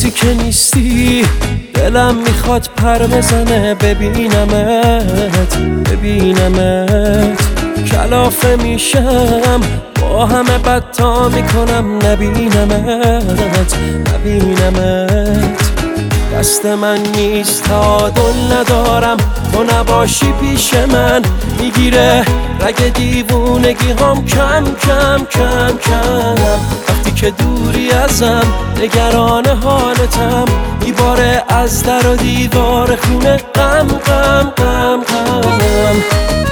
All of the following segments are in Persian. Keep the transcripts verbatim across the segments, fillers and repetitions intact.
وقتی که نیستی دلم میخواد پر بزنه ببینمت ببینمت کلافه میشم با همه بدتا میکنم نبینمت نبینمت دست من نیست تعادل ندارم تو نباشی پیش من میگیره رگ دیوونگی هم کم کم کم کم وقتی که دوری ازم نگران حالتم میباره از در و دیوار خونه غم غم غم غم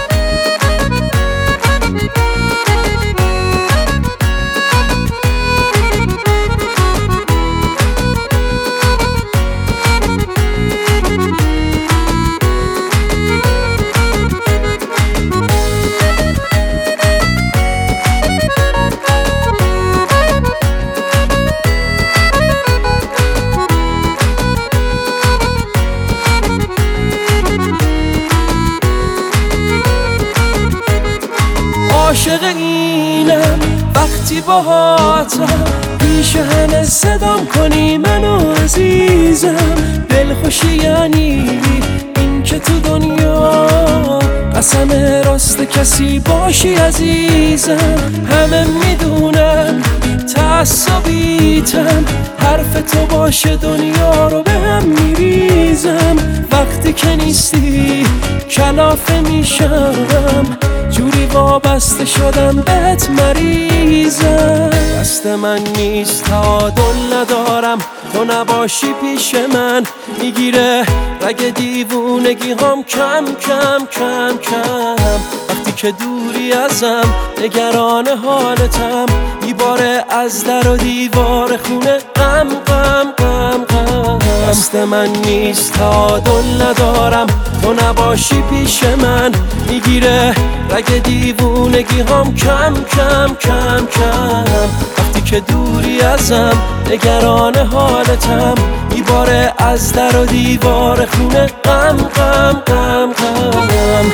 عاشق اینم وقتی باهاتم پیش همه صدام کنی منو عزیزم دلخوشی یعنی این که تو دنیا قسم راست کسی باشی عزیزم همه میدونن تعصبیتم حرف تو باشه دنیا رو به هم میریزم وقتی که نیستی کلافه میشم جوری وابسته شدم بهت مریضم دست من نیست تعادل ندارم تو نباشی پیش من میگیره رگ دیوونگی هم کم کم کم کم وقتی که دوری ازم نگران حالتم میباره از در و دیوار خونه غم غم غم غم دست من نیست تعادل ندارم تو نباشی پیش من میگیره رگ دیوونگی هم کم کم کم کم وقتی که دوری ازم نگران حالتم میباره از در و دیوار خونه غم غم غم غم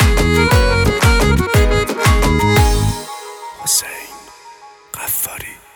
حسین غفاری.